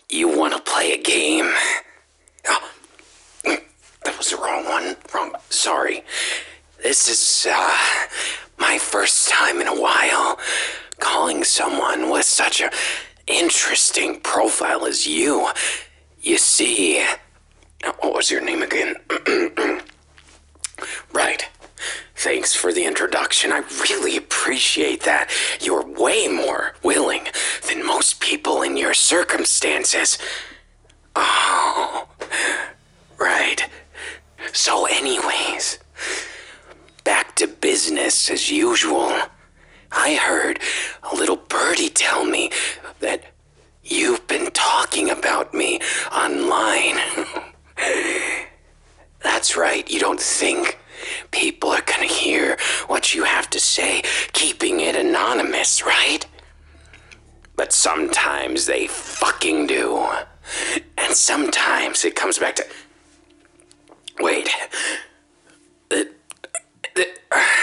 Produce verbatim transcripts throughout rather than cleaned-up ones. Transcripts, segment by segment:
You want to play a game? Oh, that was the wrong one. Wrong. Sorry. This is, uh, my first time in a while calling someone with such a interesting profile as you. You see... What was your name again? Right. Thanks for the introduction. I really appreciate that. You're way more willing than most people in your circumstances. Oh, right. So anyways, back to business as usual. I heard a little birdie tell me that you've been talking about me online. That's right, you don't think people are gonna hear what you have to say, keeping it anonymous, right? But sometimes they fucking do. And sometimes it comes back to... Wait. It, it,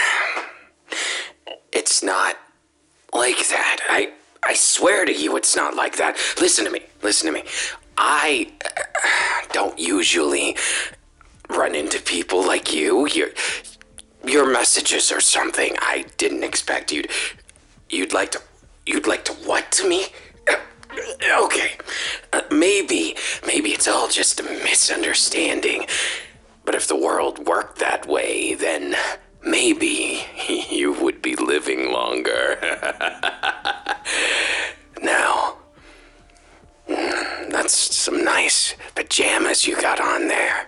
it's not like that. I, I swear to you it's not like that. Listen to me, listen to me. I don't usually run into people like you. Your, your messages are something I didn't expect you'd... You'd like to... You'd like to what to me? Okay. Uh, maybe, maybe it's all just a misunderstanding. But if the world worked that way, then maybe you would be living longer. Now, that's some nice pajamas you got on there.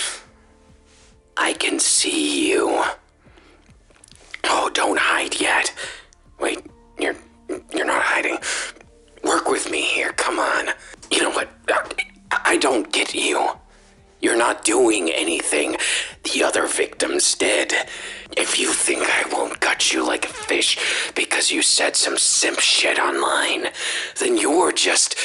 I can see you. Oh, don't hide yet. Wait, you're you're not hiding. Work with me here, come on. You know what? I don't get you. You're not doing anything the other victims did. If you think I won't gut you like a fish because you said some simp shit online, then you're just...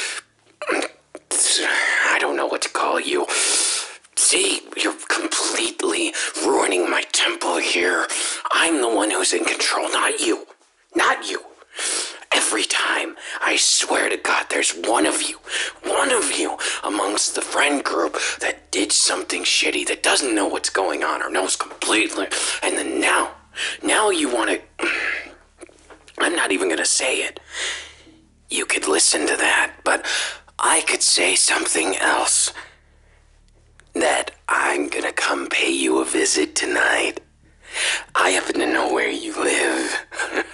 I don't know what to call you. See, you're completely ruining my temple here. I'm the one who's in control, not you. Not you. Every time, I swear to God, there's one of you, one of you amongst the friend group that did something shitty, that doesn't know what's going on or knows completely. And then now, now you want to... I'm not even going to say it. You could listen to that, but I could say something else. That I'm going to come pay you a visit tonight. I happen to know where you live.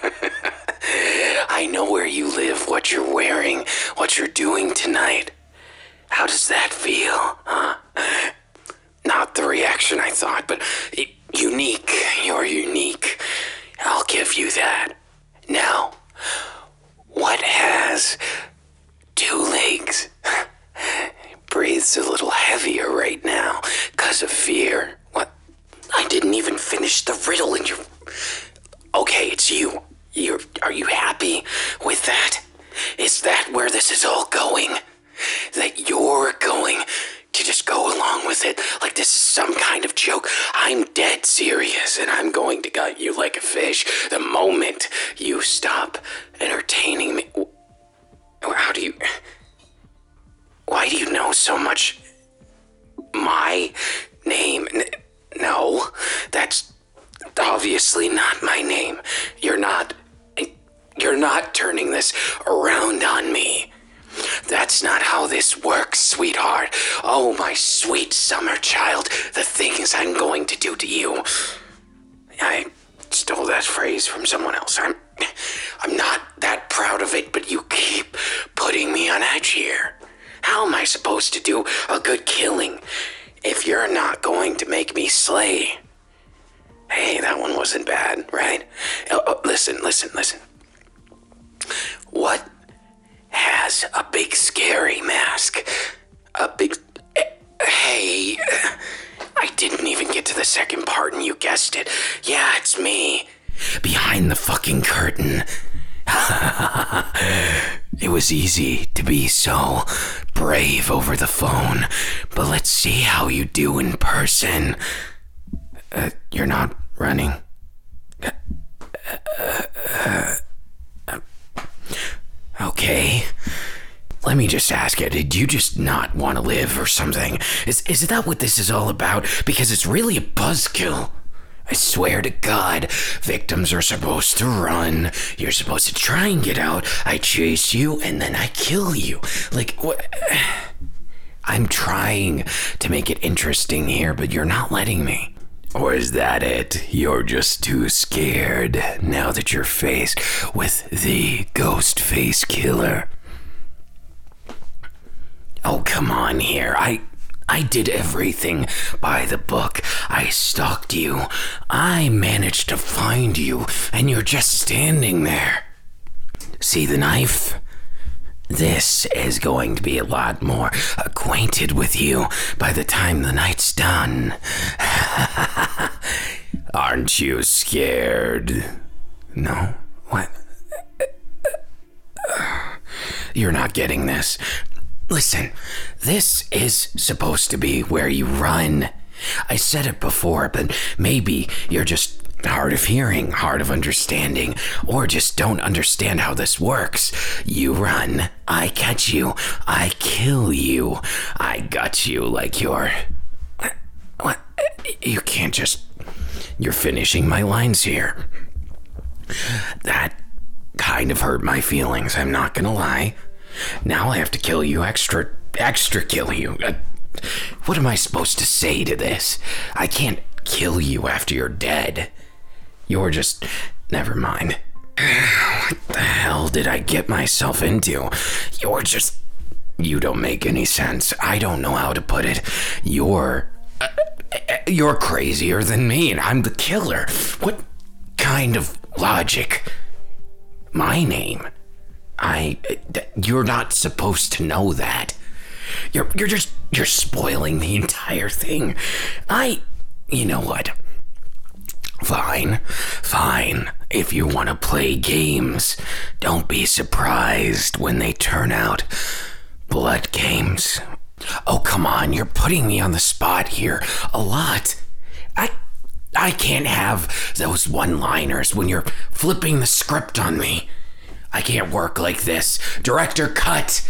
I know where you live, what you're wearing, what you're doing tonight. How does that feel, huh? Not the reaction I thought, but unique. You're unique. I'll give you that. Now, what has two legs? Breathes a little heavier right now, because of fear. What? I didn't even finish the riddle and you're... Okay, it's you. You're... Are you happy with that? Is that where this is all going? That you're going to just go along with it like this is some kind of joke? I'm dead serious and I'm going to gut you like a fish the moment you stop entertaining me. How do you... Why do you know so much? My name? No, that's obviously not my name. You're not, you're not turning this around on me. That's not how this works, sweetheart. Oh, my sweet summer child, the things I'm going to do to you. I stole that phrase from someone else. I'm, I'm not that proud of it, but you keep putting me on edge here. How am I supposed to do a good killing if you're not going to make me slay? Hey, that one wasn't bad, right? Oh, oh, listen, listen, listen. What has a big scary mask? A big... Hey, I didn't even get to the second part and you guessed it. Yeah, it's me. Behind the fucking curtain. It was easy to be so brave over the phone, but let's see how you do in person. Uh, you're not running. Uh, uh, uh, okay. let me just ask you, did you just not want to live or something? Is, is that what this is all about? Because it's really a buzzkill. I swear to God, victims are supposed to run. You're supposed to try and get out. I chase you and then I kill you. Like, what? I'm trying to make it interesting here, but you're not letting me. Or is that it? You're just too scared now that you're faced with the ghost face killer. Oh, come on here. I I did everything by the book. I stalked you. I managed to find you, and you're just standing there. See the knife? This is going to be a lot more acquainted with you by the time the night's done. Aren't you scared? No? What? You're not getting this. Listen, this is supposed to be where you run. I said it before, but maybe you're just hard of hearing, hard of understanding, or just don't understand how this works. You run, I catch you, I kill you. I got you like you're... What? You can't just... You're finishing my lines here. That kind of hurt my feelings, I'm not gonna lie. Now I have to kill you extra, extra kill you. Uh, what am I supposed to say to this? I can't kill you after you're dead. You're just... Never mind. What the hell did I get myself into? You're just... You don't make any sense. I don't know how to put it. You're... Uh, you're crazier than me, and I'm the killer. What kind of logic? My name? I... You're not supposed to know that. You're, you're just... You're spoiling the entire thing. I... You know what? Fine, fine. If you want to play games, don't be surprised when they turn out blood games. Oh, come on, you're putting me on the spot here a lot. I I can't have those one-liners when you're flipping the script on me. I can't work like this. Director, cut.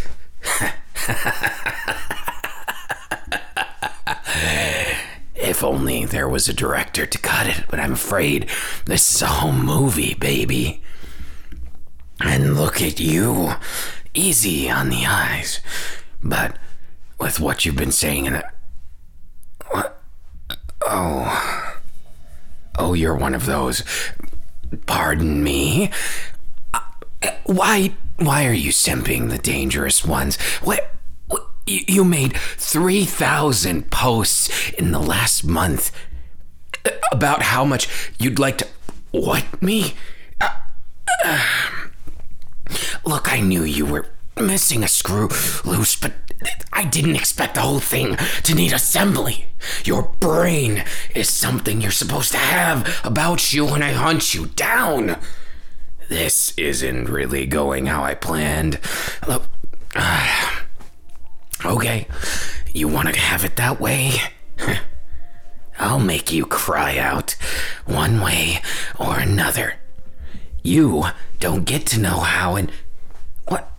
If only there was a director to cut it, but I'm afraid this is a home movie, baby. And look at you. Easy on the eyes. But with what you've been saying in the... What? Oh. Oh, you're one of those... Pardon me? Uh, why... Why are you simping the dangerous ones? What... You made three thousand posts in the last month about how much you'd like to... What, me? Uh, uh, look, I knew you were missing a screw loose, but I didn't expect the whole thing to need assembly. Your brain is something you're supposed to have about you when I hunt you down. This isn't really going how I planned. Look... Uh, Okay, you want to have it that way? I'll make you cry out, one way or another. You don't get to know how and... What?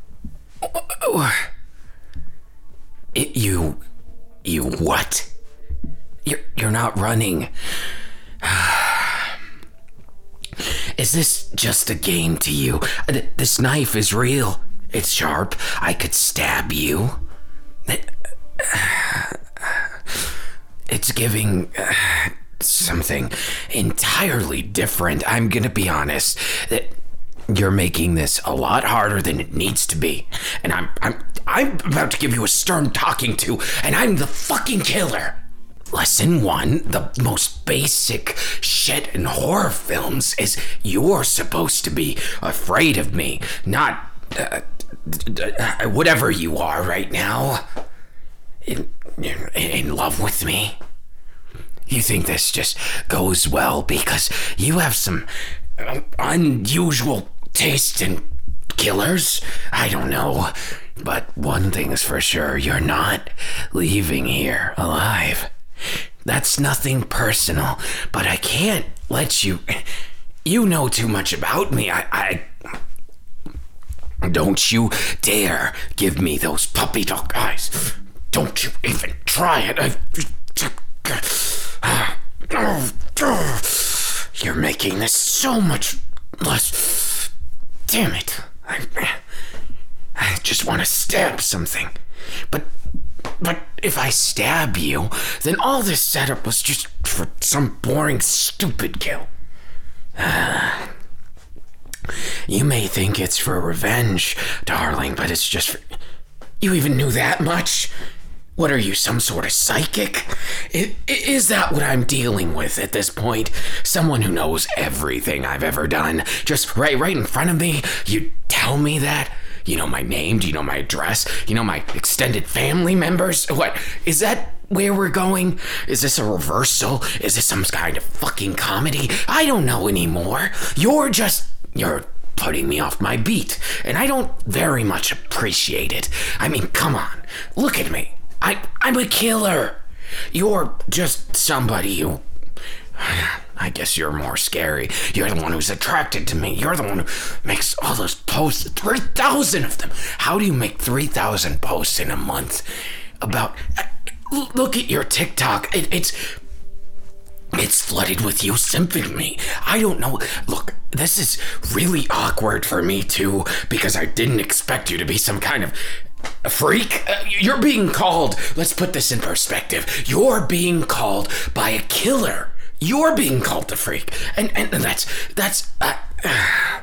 It, you... You what? You're, you're not running. Is this just a game to you? This knife is real. It's sharp. I could stab you. It's giving uh, something entirely different. I'm gonna be honest. That you're making this a lot harder than it needs to be, and I'm I'm I'm about to give you a stern talking to, and I'm the fucking killer. Lesson one, the most basic shit in horror films is you're supposed to be afraid of me, not uh, whatever you are right now. In, in, in love with me? You think this just goes well because you have some uh, unusual taste in killers? I don't know. But one thing's for sure, you're not leaving here alive. That's nothing personal, but I can't let you... You know too much about me. I... I Don't you dare give me those puppy dog eyes. Don't you even try it. I... You're making this so much less... Damn it. I, I just want to stab something. But... But if I stab you, then all this setup was just for some boring, stupid kill. Uh, you may think it's for revenge, darling, but it's just for... You even knew that much? What are you, some sort of psychic? Is, is that what I'm dealing with at this point? Someone who knows everything I've ever done, just right, right in front of me? You tell me that? You know my name? Do you know my address? You know my extended family members? What? Is that where we're going? Is this a reversal? Is this some kind of fucking comedy? I don't know anymore. You're just... You're putting me off my beat, and I don't very much appreciate it. I mean, come on. Look at me. I, I'm a killer. You're just somebody who... I guess you're more scary. You're the one who's attracted to me. You're the one who makes all those posts. three thousand of them. How do you make three thousand posts in a month about... Look at your TikTok. It, it's... It's flooded with you simping me. I don't know. Look, this is really awkward for me too, because I didn't expect you to be some kind of... A freak? Uh, you're being called... Let's put this in perspective. You're being called by a killer. You're being called a freak. And, and that's... That's... Uh, uh,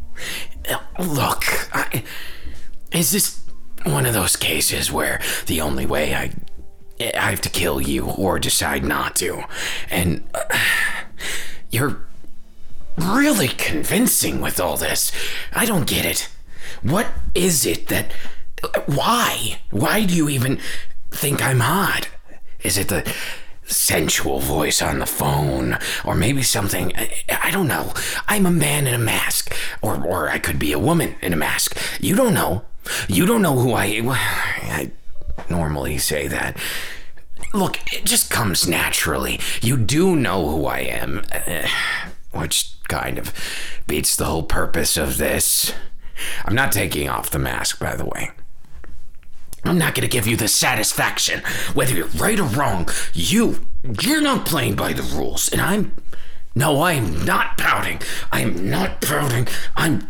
look, I, is this one of those cases where the only way I... I have to kill you or decide not to? And... Uh, you're really convincing with all this. I don't get it. What is it that... Why? Why do you even think I'm hot? Is it the sensual voice on the phone? Or maybe something... I, I don't know. I'm a man in a mask. Or or I could be a woman in a mask. You don't know. You don't know who I... I normally say that. Look, it just comes naturally. You do know who I am. Which kind of beats the whole purpose of this. I'm not taking off the mask, by the way. I'm not going to give you the satisfaction. Whether you're right or wrong, you, you're not playing by the rules. And I'm, no, I'm not pouting. I'm not pouting. I'm,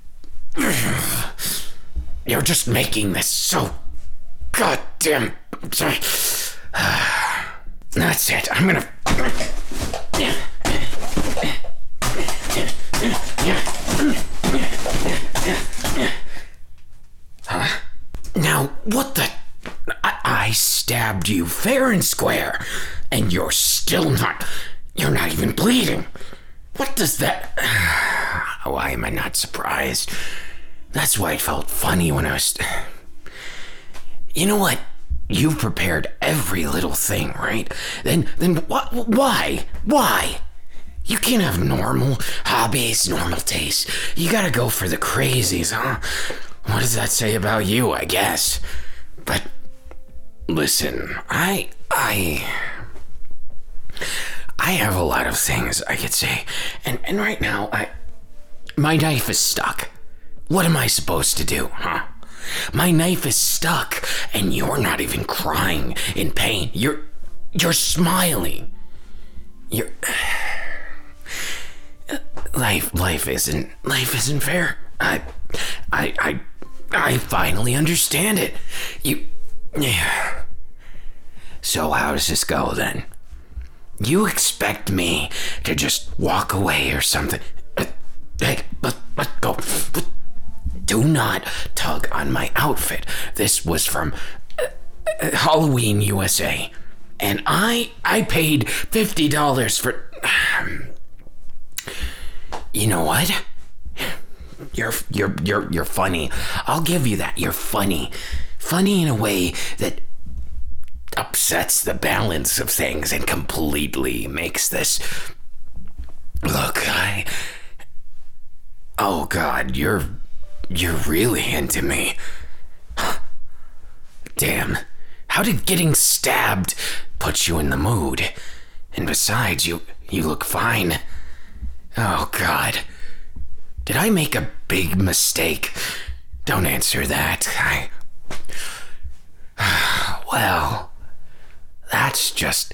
you're just making this so goddamn, that's it. I'm going to, huh? Now, what the... I, I stabbed you fair and square, and you're still not... You're not even bleeding. What does that... Why am I not surprised? That's why it felt funny when I was... You know what? You've prepared every little thing, right? Then, then what? Why? Why? You can't have normal hobbies, normal tastes. You gotta go for the crazies, huh? What does that say about you, I guess? But, listen, I, I, I have a lot of things I could say. And, and right now, I, my knife is stuck. What am I supposed to do, huh? My knife is stuck, and you're not even crying in pain. You're, you're smiling. You're, life, life isn't, life isn't fair. I, I, I, I finally understand it. You, yeah. So how does this go then? You expect me to just walk away or something? Hey, let, let go. Do not tug on my outfit. This was from uh, uh, Halloween U S A. And I, I paid fifty dollars for... Um, you know what? You're you're you're you're funny. I'll give you that. You're funny. Funny in a way that upsets the balance of things and completely makes this... Look, I... Oh God, you're... You're really into me. Damn. How did getting stabbed put you in the mood? And besides, you you look fine. Oh God. Did I make a big mistake? don't answer that. I... Well, that's just...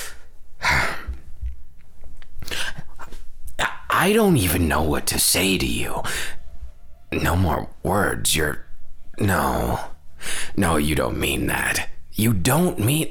I don't even know what to say to you. No more words. You're... No. No, you don't mean that. You don't mean...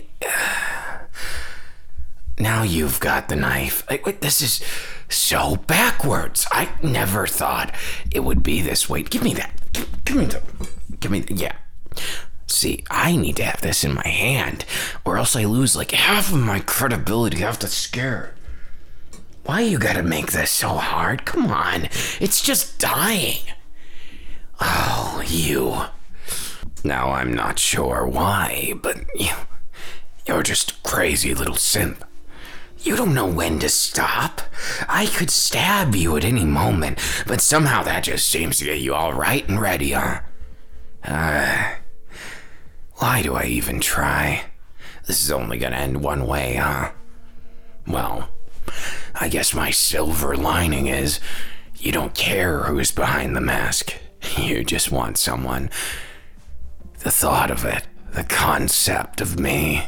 Now you've got the knife. I, wait, this is so backwards. I never thought it would be this way. Give me that. Give, give me the... Give me the... Yeah. See, I need to have this in my hand, or else I lose like half of my credibility off the scare. Why you gotta make this so hard? Come on. It's just dying. Oh, you. Now, I'm not sure why, but you, you're just a crazy little simp. You don't know when to stop. I could stab you at any moment, but somehow that just seems to get you all right and ready, huh? Uh, why do I even try? This is only gonna end one way, huh? Well, I guess my silver lining is you don't care who's behind the mask. You just want someone. The thought of it, the concept of me.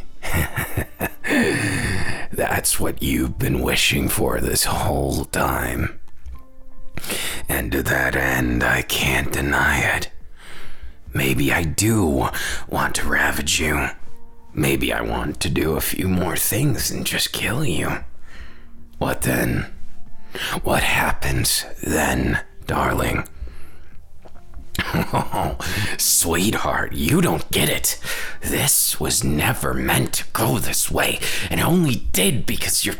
That's what you've been wishing for this whole time. And to that end, I can't deny it. Maybe I do want to ravage you. Maybe I want to do a few more things than just kill you. What then? What happens then, darling? Oh, sweetheart, you don't get it. This was never meant to go this way, and only did because you're...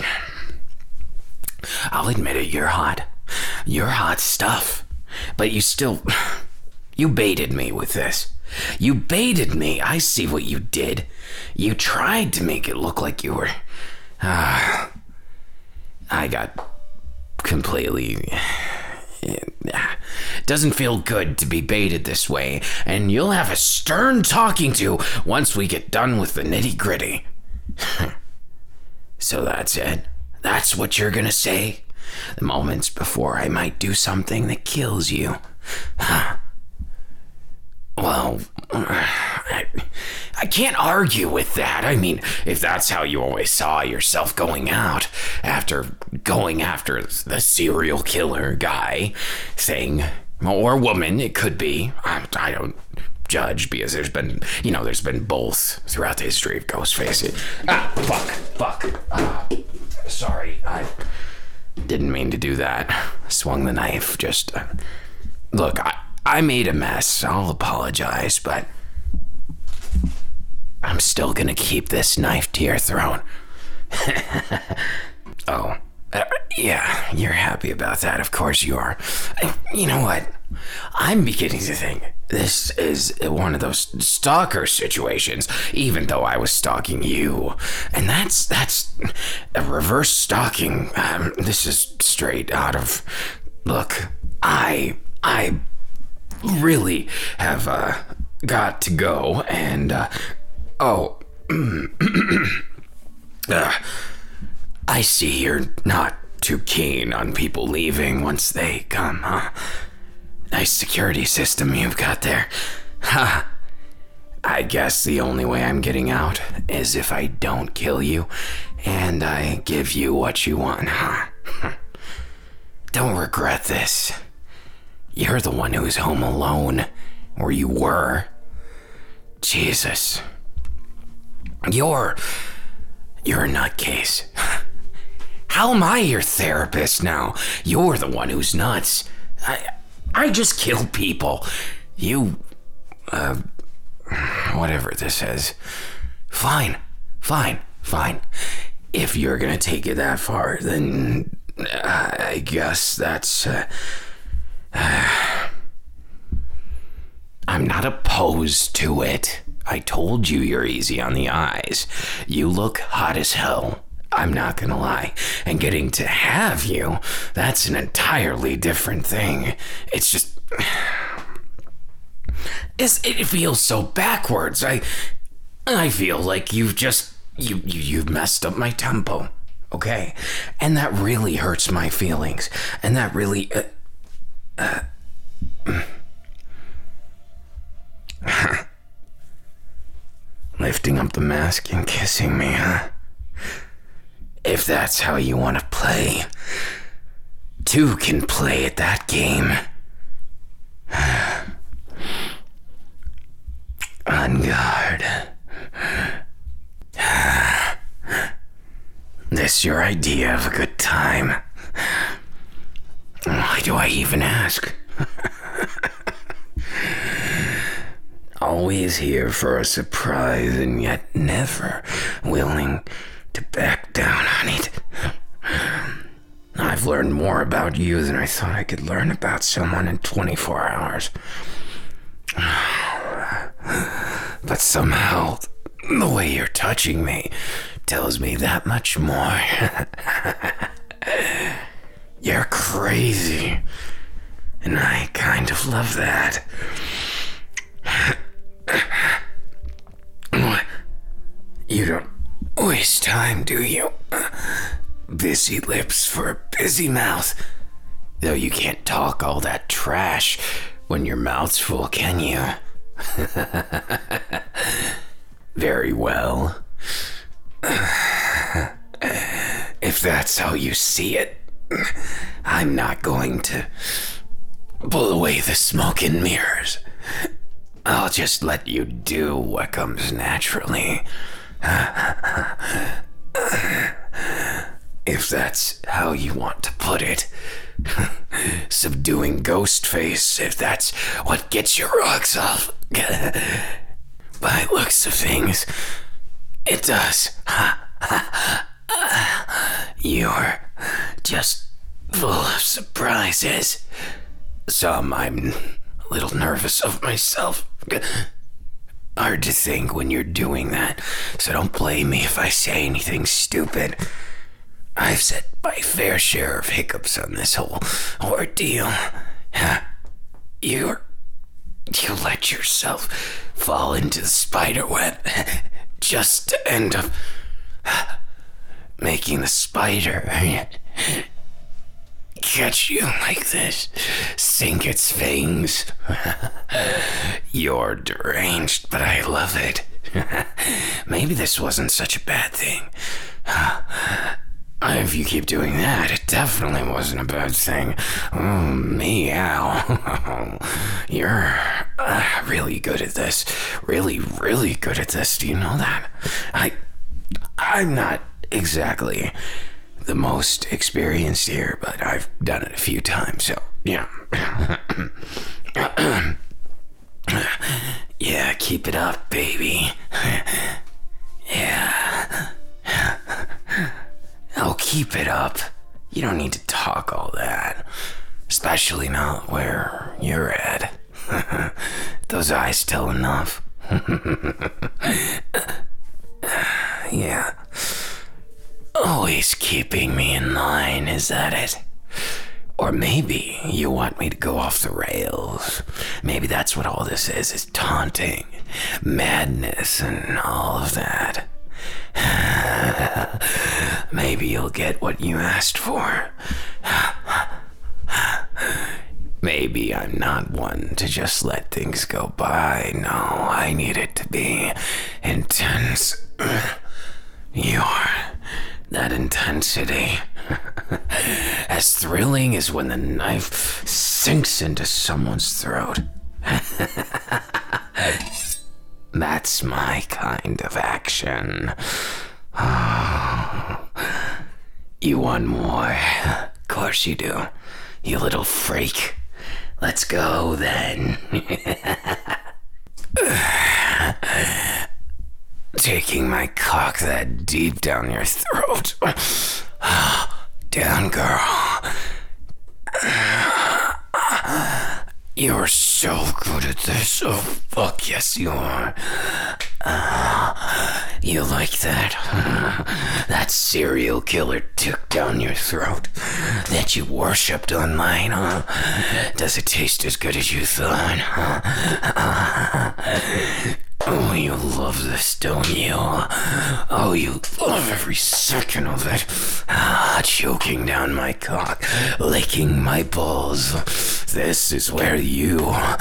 I'll admit it, you're hot. You're hot stuff. But you still... You baited me with this. You baited me. I see what you did. You tried to make it look like you were... Ah... I got completely... It doesn't feel good to be baited this way, and you'll have a stern talking to once we get done with the nitty-gritty. So that's it? That's what you're gonna say? The moments before I might do something that kills you. Well, I, I can't argue with that. I mean, if that's how you always saw yourself going out, after going after the serial killer guy thing, or woman, it could be. I, I don't judge, because there's been, you know, there's been both throughout the history of Ghostface. Ah, fuck, fuck. Ah, sorry, I didn't mean to do that. Swung the knife, just... Uh, look, I... I made a mess. I'll apologize, but I'm still gonna keep this knife to your throat. Oh, uh, yeah, you're happy about that. Of course you are. I, you know what? I'm beginning to think this is one of those stalker situations, even though I was stalking you. And that's, that's a reverse stalking. Um, this is straight out of... Look, I... I... really have uh, got to go, and uh, oh, uh, I see you're not too keen on people leaving once they come, huh? Nice security system you've got there. Ha! I guess the only way I'm getting out is if I don't kill you, and I give you what you want, huh? Don't regret this. You're the one who's home alone, or you were. Jesus. You're... You're a nutcase. How am I your therapist now? You're the one who's nuts. I... I just kill people. You... Uh... Whatever this is. Fine. Fine. Fine. If you're gonna take it that far, then... Uh, I guess that's... Uh, I'm not opposed to it. I told you you're easy on the eyes. You look hot as hell. I'm not gonna lie. And getting to have you, that's an entirely different thing. It's just... It's, it feels so backwards. I... I feel like you've just... You, you, you've messed up my tempo. Okay? And that really hurts my feelings. And that really... Uh, Uh, Lifting up the mask and kissing me, huh? If that's how you want to play, two can play at that game. On guard. This your idea of a good time? Why do I even ask? Always here for a surprise and yet never willing to back down on it. I've learned more about you than I thought I could learn about someone in twenty-four hours. But somehow, the way you're touching me tells me that much more. You're crazy, and I kind of love that. You don't waste time, do you? Busy lips for a busy mouth. Though you can't talk all that trash when your mouth's full, can you? Very well. If that's how you see it, I'm not going to pull away the smoke and mirrors. I'll just let you do what comes naturally. If that's how you want to put it. Subduing Ghostface, if that's what gets your rocks off. By looks of things, it does. You're just full of surprises. Some I'm a little nervous of myself. Hard to think when you're doing that, so don't blame me if I say anything stupid. I've said my fair share of hiccups on this whole ordeal. You, you let yourself fall into the spider web just to end up making the spider catch you like this, sink its fangs. You're deranged, but I love it. Maybe this wasn't such a bad thing. If you keep doing that, it definitely wasn't a bad thing. Oh, meow. You're uh, really good at this. Really, really good at this. Do you know that? I, I'm not exactly the most experienced here, but I've done it a few times, so, yeah. Yeah, keep it up, baby. Yeah. Oh, keep it up. You don't need to talk all that. Especially not where you're at. Those eyes tell enough. Yeah. Always keeping me in line, is that it? Or maybe you want me to go off the rails. Maybe that's what all this is, is taunting, madness, and all of that. Maybe you'll get what you asked for. Maybe I'm not one to just let things go by. No, I need it to be intense. You're that intensity. As thrilling as when the knife sinks into someone's throat. That's my kind of action. Oh, you want more? Of course you do. You little freak. Let's go then. Taking my cock that deep down your throat. Down, girl. You're so good at this. Oh, fuck yes you are. Uh, you like that? That serial killer took down your throat that you worshipped online, huh? Does it taste as good as you thought, huh? Oh, you love this, don't you? Oh, you love every second of it. Ah, choking down my cock, licking my balls, This is where you...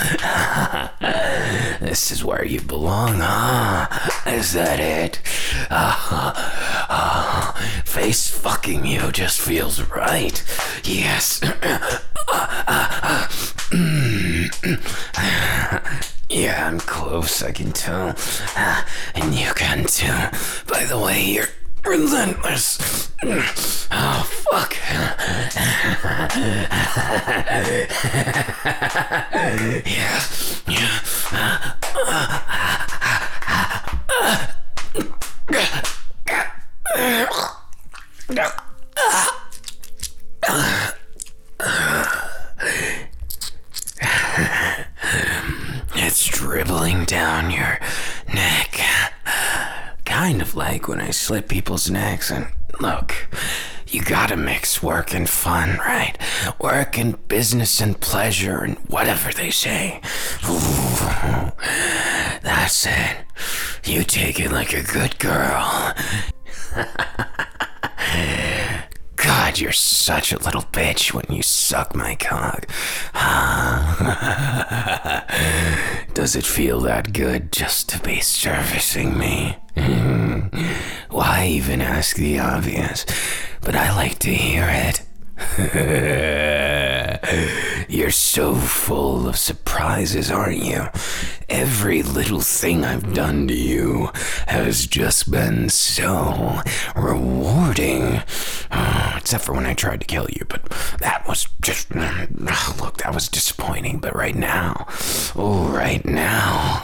This is where you belong, huh? Is that it? Uh, uh, face fucking you just feels right. Yes. Yeah, I'm close, I can tell. Uh, and you can too. By the way, you're relentless. Oh, fuck. Yeah, yeah. It's dribbling down your neck. Kind of like when I slit people's necks. And look, you gotta mix work and fun, right? Work and business and pleasure and whatever they say. Ooh, that's it. You take it like a good girl. God, you're such a little bitch when you suck my cock. Does it feel that good just to be servicing me? Why even ask the obvious? But I like to hear it. You're so full of surprises, aren't you? Every little thing I've done to you has just been so rewarding. Oh, except for when I tried to kill you, but that was just... Oh, look, that was disappointing. But right now... Oh, right now...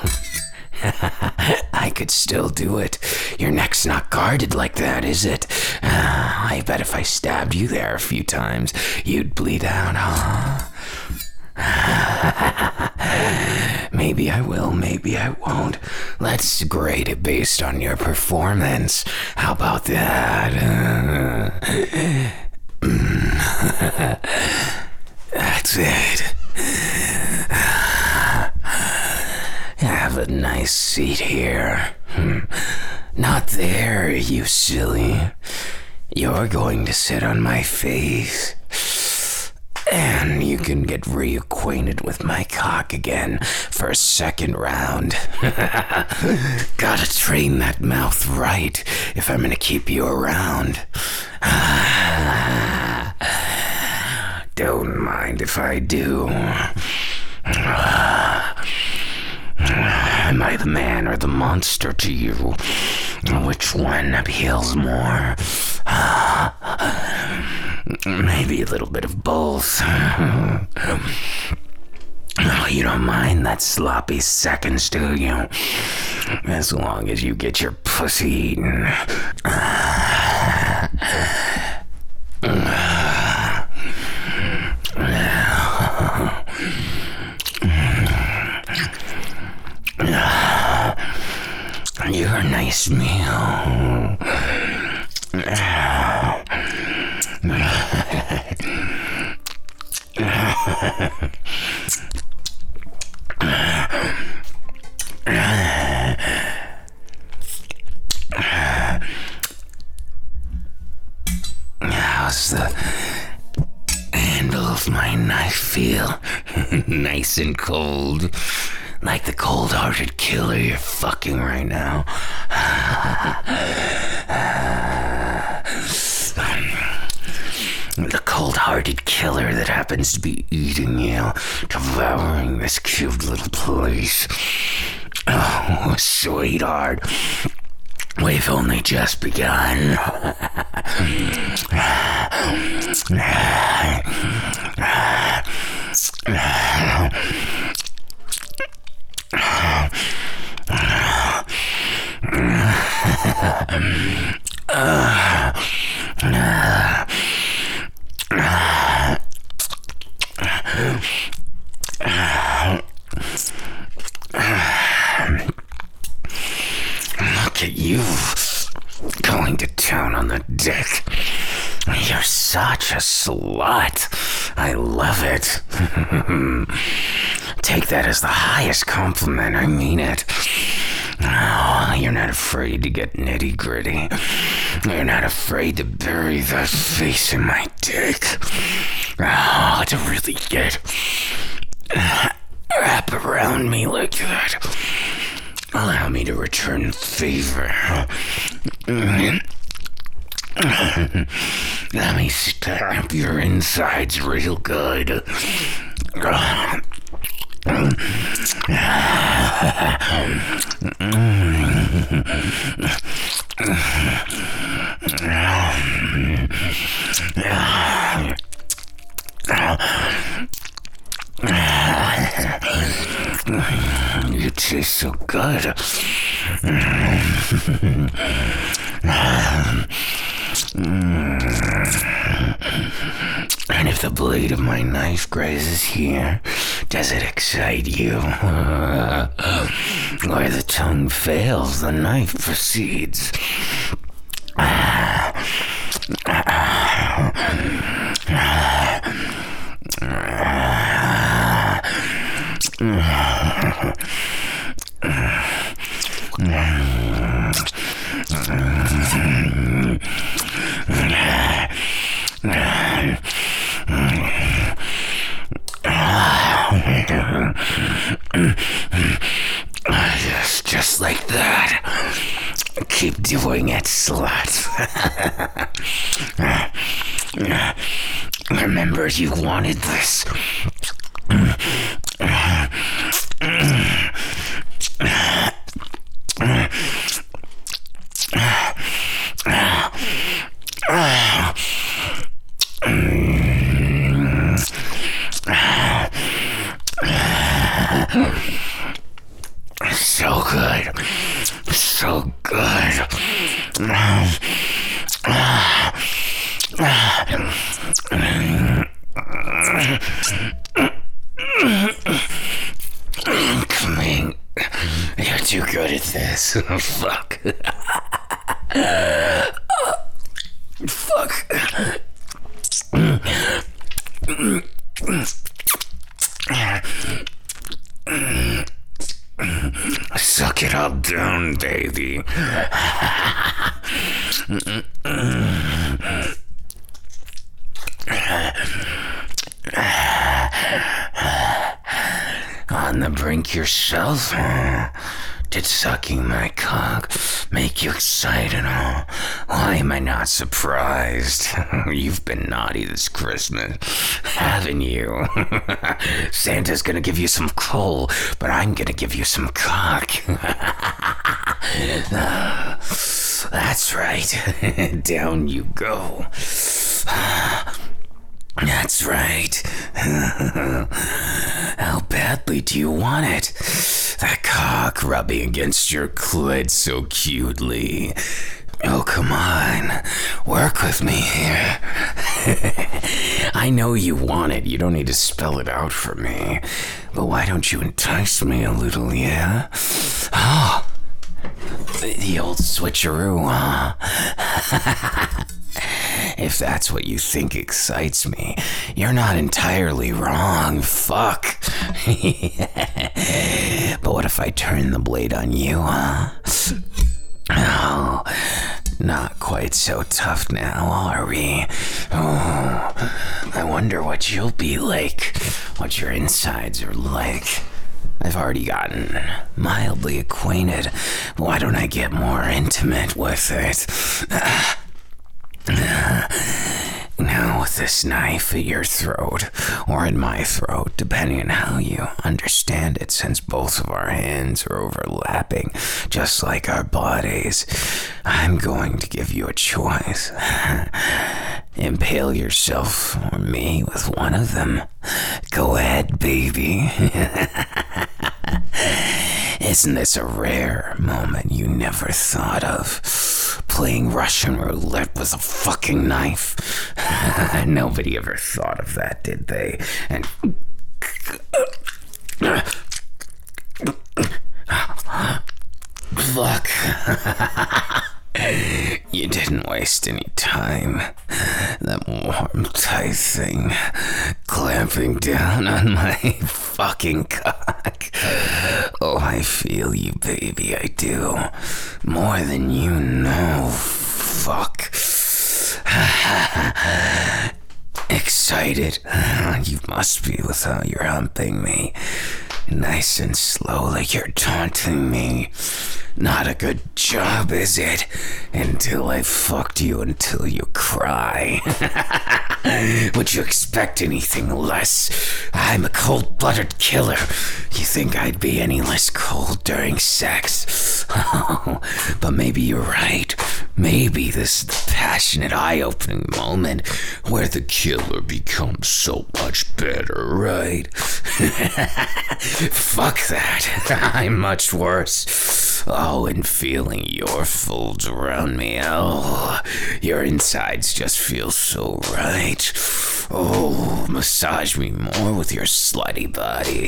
I could still do it. Your neck's not guarded like that, is it? Uh, I bet if I stabbed you there a few times, you'd bleed out, huh? Maybe I will, maybe I won't. Let's grade it based on your performance. How about that? Uh, that's it. Have a nice seat here. Not there, you silly. You're going to sit on my face. And you can get reacquainted with my cock again for a second round. Gotta train that mouth right if I'm gonna keep you around. Don't mind if I do. Am I the man or the monster to you? Which one appeals more? Maybe a little bit of both. Oh, you don't mind that sloppy seconds, do you? As long as you get your pussy eaten. You're a nice meal. How's the handle of my knife feel? Nice and cold. Like the cold-hearted killer you're fucking right now. The cold-hearted killer that happens to be eating you, devouring this cute little place. Oh, sweetheart. We've only just begun. Look at you, going to town on the dick. You're such a slut. I love it. Take that as the highest compliment. I mean it. Oh, you're not afraid to get nitty gritty. You're not afraid to bury that face in my dick. Oh, to really get wrap around me like that. Allow me to return favor. Let me stamp your insides real good. You taste so good. And if the blade of my knife grazes here, does it excite you? Where the tongue fails, the knife proceeds. Just, just like that. Keep doing it, slut. Remember, you wanted this. So good. So good. Coming. You're too good at this. Oh, fuck. Fuck. Suck it all down, baby. On the brink yourself, huh? Did sucking my cock make you excited? Oh, why am I not surprised? You've been naughty this Christmas, haven't you? Santa's gonna give you some coal, but I'm gonna give you some cock. That's right. Down you go. That's right. How badly do you want it? That cock rubbing against your clit so cutely. Oh, come on. Work with me here. I know you want it. You don't need to spell it out for me. But why don't you entice me a little, yeah? Oh, the old switcheroo, huh? If that's what you think excites me, you're not entirely wrong. Fuck. But what if I turn the blade on you, huh? Oh, not quite so tough now, are we? Oh, I wonder what you'll be like, what your insides are like. I've already gotten mildly acquainted. Why don't I get more intimate with it? Now with this knife at your throat, or in my throat, depending on how you understand it, since both of our hands are overlapping, just like our bodies, I'm going to give you a choice. Impale yourself or me with one of them. Go ahead, baby. Isn't this a rare moment you never thought of? Playing Russian roulette with a fucking knife. Nobody ever thought of that, did they? And fuck. You didn't waste any time. That warm, tight thing clamping down on my fucking cock. Oh, I feel you, baby, I do. more than you know. Fuck. Excited? You must be with how you're humping me. Nice and slow, like you're taunting me. Not a good job, is it? Until I fucked you until you cry. Would you expect anything less? I'm a cold-blooded killer. You think I'd be any less cold during sex? Oh, but maybe you're right. Maybe this is the passionate, eye-opening moment where the killer becomes so much better, right? Fuck that. I'm much worse. Oh, and feeling your folds around me. Oh, your insides just feel so right. Oh, massage me more with your slutty body.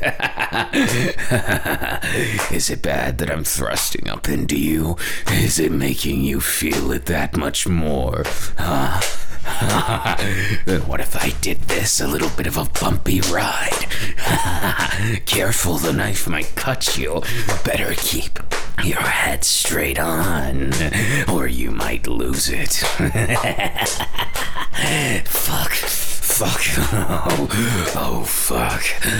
Is it bad that I'm thrusting up into you? Is it making you feel it that much more? Huh? Then what if I did this? A little bit of a bumpy ride. Careful, the knife might cut you. Better keep your head straight on, or you might lose it. Fuck. Fuck. Oh, oh fuck.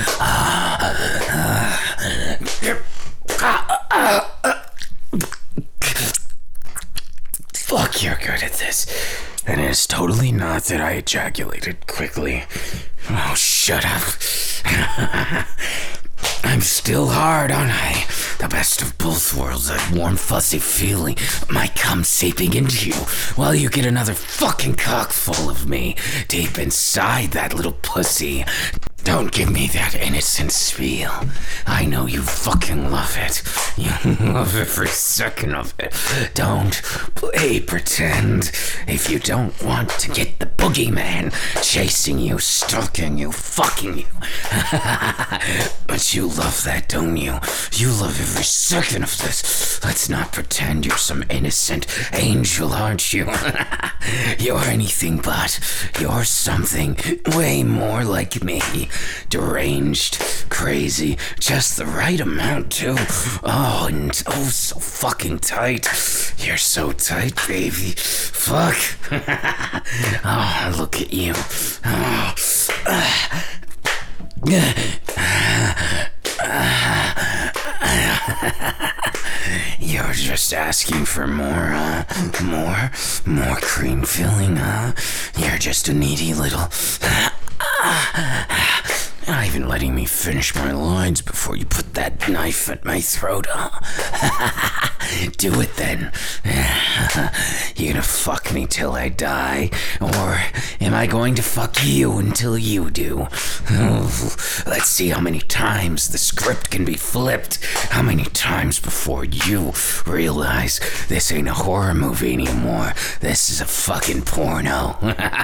Fuck, you're good at this. And it is totally not that I ejaculated quickly. Oh, shut up. I'm still hard, aren't I? The best of both worlds, that warm, fuzzy feeling might come seeping into you while you get another fucking cock full of me deep inside that little pussy. Don't give me that innocent spiel. I know you fucking love it. You love every second of it. Don't play pretend if you don't want to get the boogeyman chasing you, stalking you, fucking you. But you love that, don't you? You love every second of this. Let's not pretend you're some innocent angel, aren't you? You're anything but. You're something way more like me. Deranged, crazy, just the right amount too. Oh, and oh, so fucking tight. You're so tight, baby. Fuck. Oh, look at you. Oh. You're just asking for more, uh, more, more cream filling, huh? You're just a needy little... Not even letting me finish my lines before you put that knife at my throat, huh? Do it then. You gonna fuck me till I die? Or am I going to fuck you until you do? Oh, let's see how many times the script can be flipped. How many times before you realize this ain't a horror movie anymore. This is a fucking porno.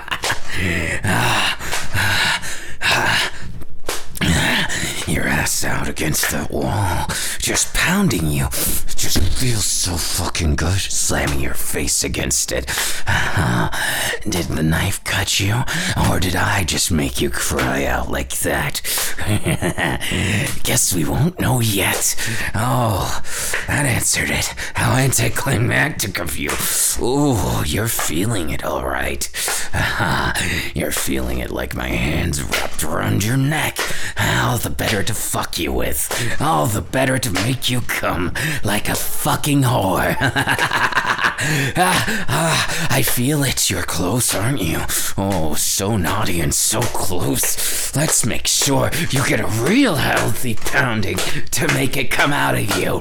Your ass out against the wall, just pounding you. Just feels so fucking good, slamming your face against it. Uh, did the knife cut you, or did I just make you cry out like that? Guess we won't know yet. Oh, that answered it. How anticlimactic of you. Ooh, you're feeling it all right. Uh, you're feeling it like my hands wrapped around your neck. All the better to fuck you with. All the better to make you come like a fucking whore. ah, ah, I feel it. You're close, aren't you? Oh, so naughty and so close. Let's make sure you get a real healthy pounding to make it come out of you.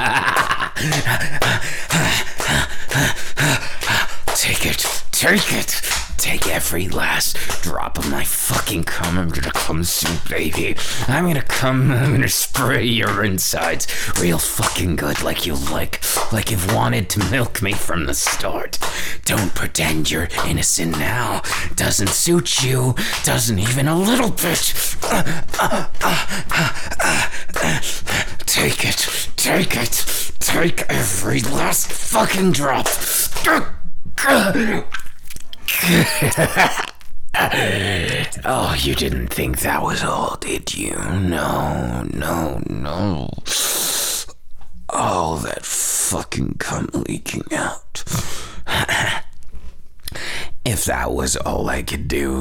Take it. Take it. Take every last drop of my fucking cum. I'm gonna come soon, baby. I'm gonna come, I'm gonna spray your insides real fucking good, like you like, like you've wanted to milk me from the start. Don't pretend you're innocent now. Doesn't suit you. Doesn't even a little bit. Uh, uh, uh, uh, uh, uh. Take it. Take it. Take every last fucking drop. Oh, you didn't think that was all, did you? No, no, no. Oh, that fucking cum leaking out. If that was all I could do,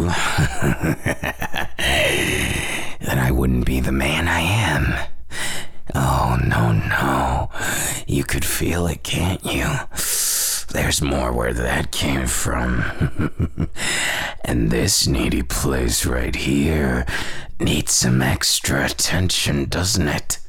then I wouldn't be the man I am. Oh, no, no. You could feel it, can't you? There's more where that came from. And this needy place right here needs some extra attention, doesn't it?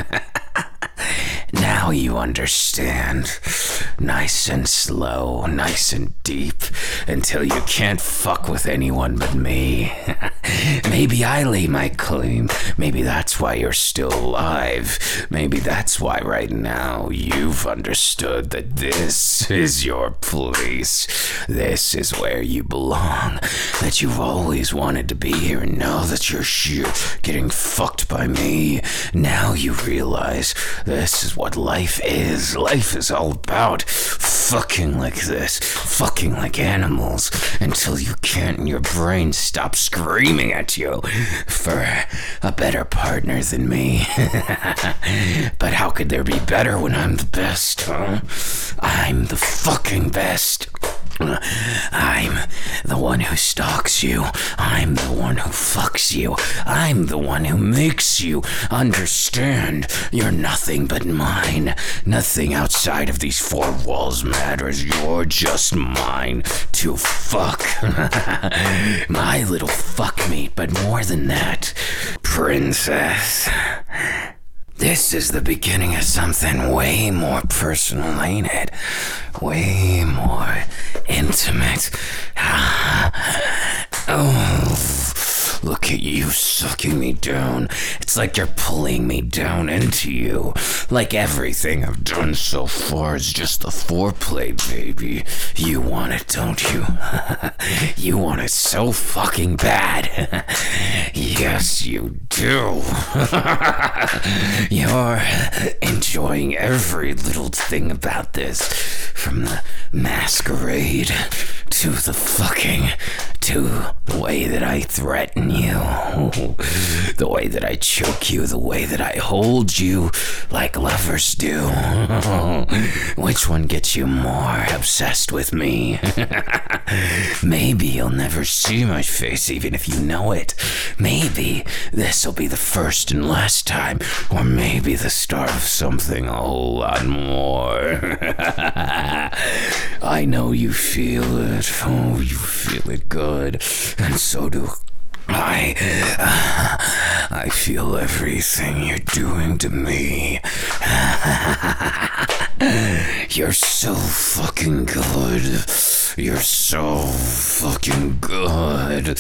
Now you understand. Nice and slow, nice and deep, until you can't fuck with anyone but me. Maybe I lay my claim. Maybe that's why you're still alive. Maybe that's why right now you've understood that this is your place. This is where you belong. That you've always wanted to be here, and now that you're here getting fucked by me, now you realize this is what life is. Life is all about fucking like this, fucking like animals, until you can't and your brain stops screaming at you for a better partner than me. But how could there be better when I'm the best, huh? I'm the fucking best. I'm the one who stalks you. I'm the one who fucks you. I'm the one who makes you understand you're nothing but mine. Nothing outside of these four walls matters. You're just mine to fuck. My little fuck meat, but more than that, princess. This is the beginning of something way more personal, ain't it? Way more intimate. Oh, look at you sucking me down. It's like you're pulling me down into you. Like everything I've done so far is just the foreplay, baby. You want it, don't you? You want it so fucking bad. Yes, you do. You're enjoying every little thing about this. From the masquerade to the fucking, to the way that I threaten you, the way that I choke you, the way that I hold you like lovers do. Which one gets you more obsessed with me? Maybe you'll never see my face even if you know it. Maybe this'll be the first and last time, or maybe the start of something a whole lot more. I know you feel it. Oh, you feel it good. And so do I. Uh, I feel everything you're doing to me. You're so fucking good. You're so fucking good.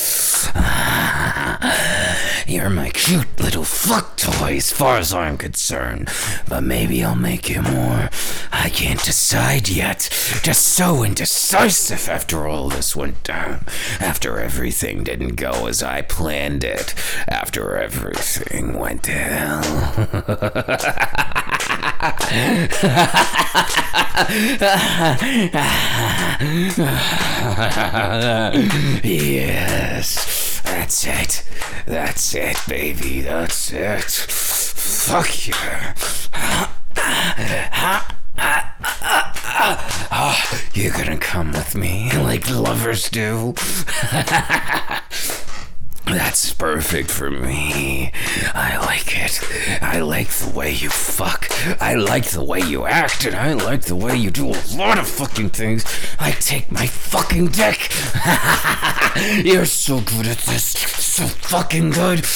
You're my cute little fuck toy as far as I'm concerned. But maybe I'll make you more. I can't decide yet. Just so indecisive after all this went down. After everything didn't go as I planned it. After everything went to hell. Yes, that's it. That's it, baby. That's it. Fuck you. Oh, you're gonna come with me like lovers do? That's perfect for me. I like it. I like the way you fuck. I like the way you act, and I like the way you do a lot of fucking things. I take my fucking dick. You're so good at this. So fucking good.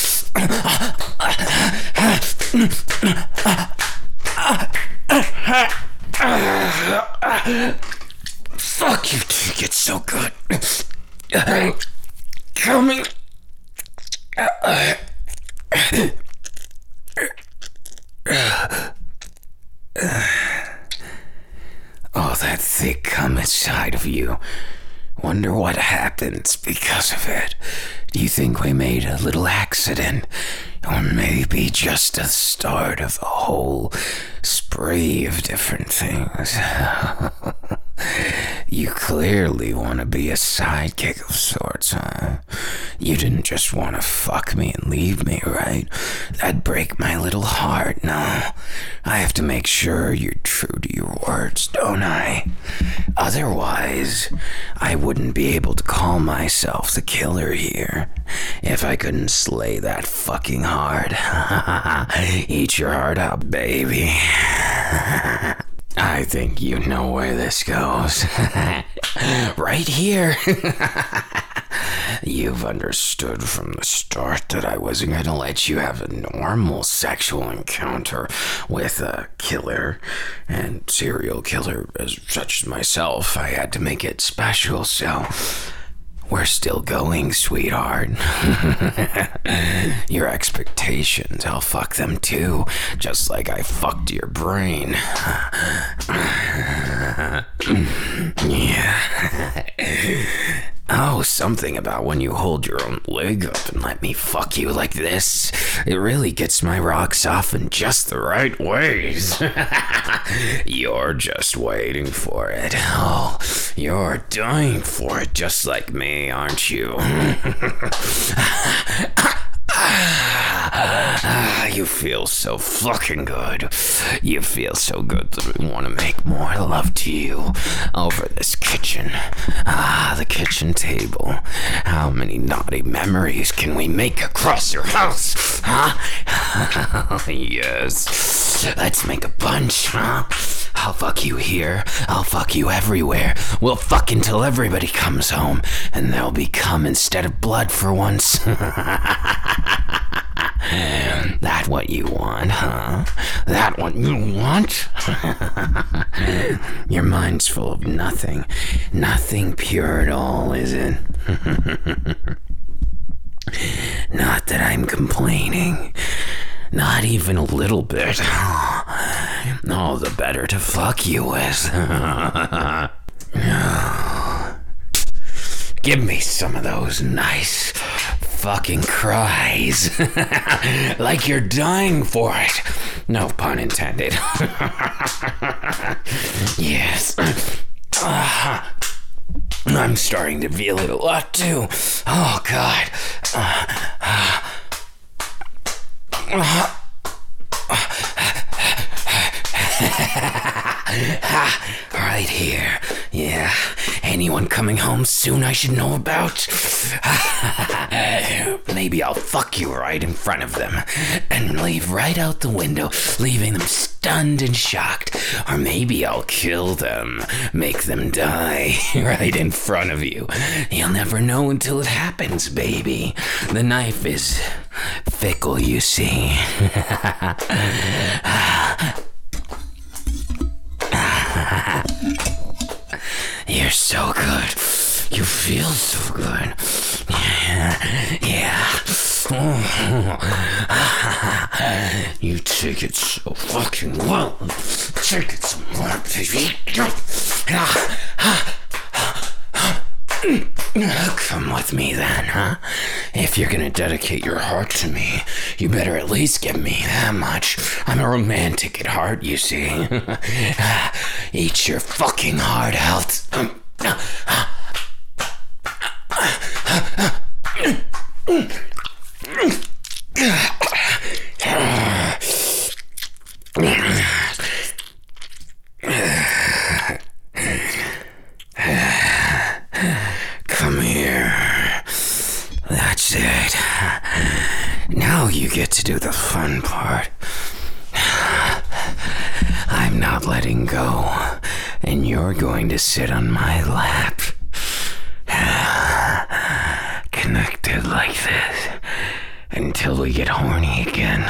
Fuck, you take it so good. Kill me. Oh, that thick cum inside of you. Wonder what happens because of it. Do you think we made a little accident? Or maybe just the start of a whole spree of different things? You clearly want to be a sidekick of sorts, huh? You didn't just want to fuck me and leave me, right? That'd break my little heart. No, I have to make sure you're true to your words, don't I? Otherwise, I wouldn't be able to call myself the killer here if I couldn't slay that fucking hard. Eat your heart out, baby. I think you know where this goes. Right here. You've understood from the start that I wasn't going to let you have a normal sexual encounter with a killer and serial killer as such as myself. I had to make it special, so we're still going, sweetheart. Your expectations, I'll fuck them too, just like I fucked your brain. Yeah. Oh, something about when you hold your own leg up and let me fuck you like this. It really gets my rocks off in just the right ways. You're just waiting for it. Oh, you're dying for it just like me, aren't you? Ah, you feel so fucking good. You feel so good that I want to make more love to you over this kitchen. Ah, the kitchen table. How many naughty memories can we make across your house? Huh? Yes. Let's make a bunch, huh? I'll fuck you here. I'll fuck you everywhere. We'll fuck until everybody comes home, and there'll be cum instead of blood for once. That what you want, huh? That what you want? Your mind's full of nothing. Nothing pure at all, is it? Not that I'm complaining. Not even a little bit. All the better to fuck you with. Give me some of those nice fucking cries. Like you're dying for it. No pun intended. Yes. Uh, I'm starting to feel it a lot too. Oh, God. Uh, uh, uh, right here. Yeah. Anyone coming home soon I should know about? Maybe I'll fuck you right in front of them and leave right out the window, leaving them stunned and shocked. Or maybe I'll kill them, make them die right in front of you. You'll never know until it happens, baby. The knife is fickle, you see. You're so good. You feel so good. Yeah. Yeah. You take it so fucking well. Take it some more, baby. Come with me then, huh? If you're gonna dedicate your heart to me, you better at least give me that much. I'm a romantic at heart, you see. Eat your fucking heart out. Come here. That's it. Now you get to do the fun part. I'm not letting go, and you're going to sit on my lap. Connected like this until we get horny again.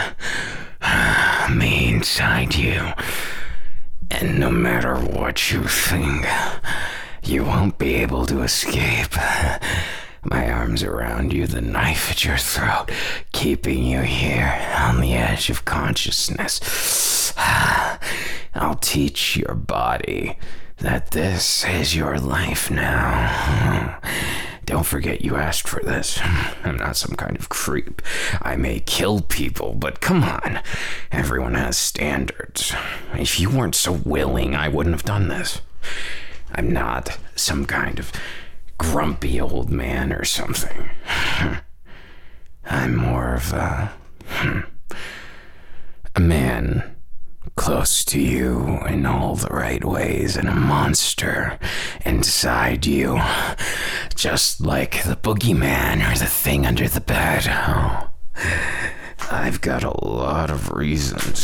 Me inside you. And no matter what you think, you won't be able to escape. My arms around you, the knife at your throat, keeping you here on the edge of consciousness. I'll teach your body that this is your life now. Don't forget you asked for this. I'm not some kind of creep. I may kill people, but come on. Everyone has standards. If you weren't so willing, I wouldn't have done this. I'm not some kind of grumpy old man or something. I'm more of a, a man close to you in all the right ways, and a monster inside you, just like the boogeyman or the thing under the bed. Oh, I've got a lot of reasons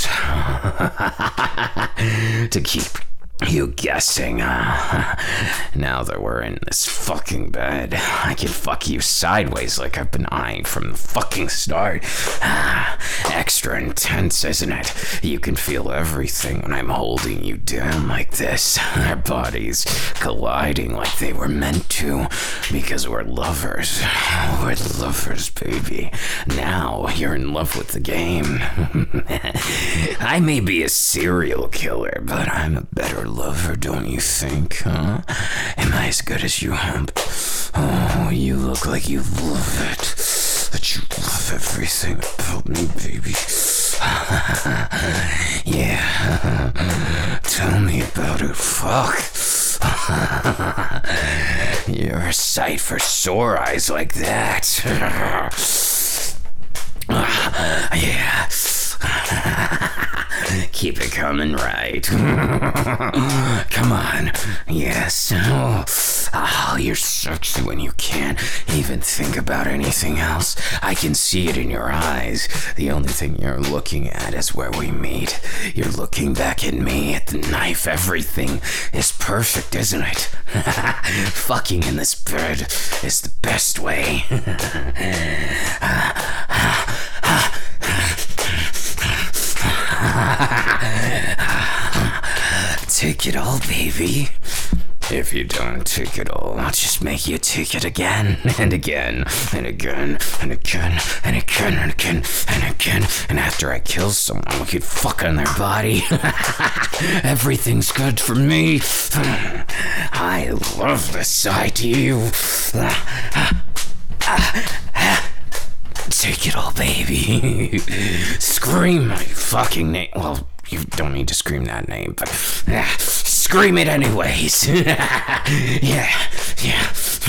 to keep you guessing. Uh, now that we're in this fucking bed, I can fuck you sideways like I've been eyeing from the fucking start. Uh, extra intense, isn't it? You can feel everything when I'm holding you down like this. Our bodies colliding like they were meant to, because we're lovers. We're lovers, baby. Now you're in love with the game. I may be a serial killer, but I'm a better lover, don't you think, huh? Am I as good as you hope? Oh, you look like you love it. That you love everything about me, baby. Yeah. Tell me about it. Fuck. You're a sight for sore eyes like that. Yeah. Keep it coming, right? Come on. Yes. Oh, oh, you're sexy when you can't even think about anything else. I can see it in your eyes. The only thing you're looking at is where we meet. You're looking back at me, at the knife. Everything is perfect, isn't it? Fucking in this bed is the best way. Take it all, baby. If you don't take it all, I'll just make you take it again and again and again and again and again and again and again. And after I kill someone, we could fuck on their body. Everything's good for me. I love the sight of you. Take it all, baby. Scream my fucking name. Well, you don't need to scream that name, but uh, scream it anyways. Yeah, yeah.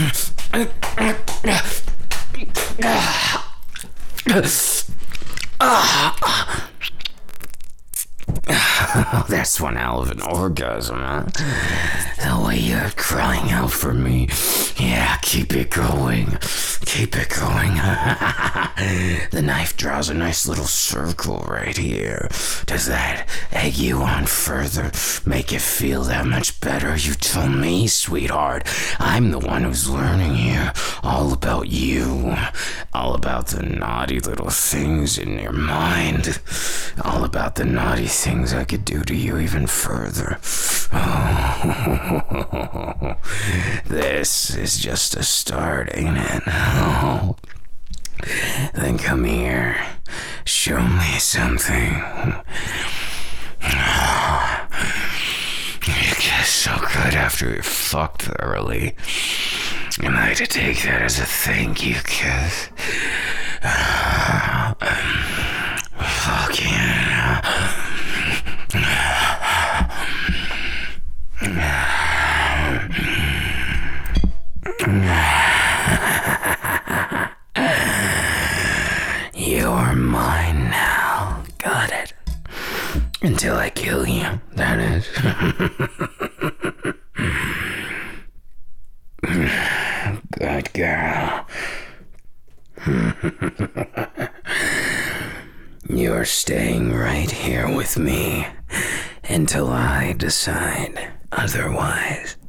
Oh, that's one hell of an orgasm, huh? The way you're crying out for me. Yeah, keep it going. Keep it going. The knife draws a nice little circle right here. Does that egg you on further? Make it feel that much better? You tell me, sweetheart. I'm the one who's learning here. All about you. All about the naughty little things in your mind. All about the naughty things I could do to you even further. Oh, this is just a start, ain't it? Oh. Then come here. Show me something. You get so good after you're fucked thoroughly. Am I to take that as a thank you kiss? Fuck yeah. You're mine now. Got it. Until I kill you, that is. Good girl. You're staying right here with me until I decide otherwise.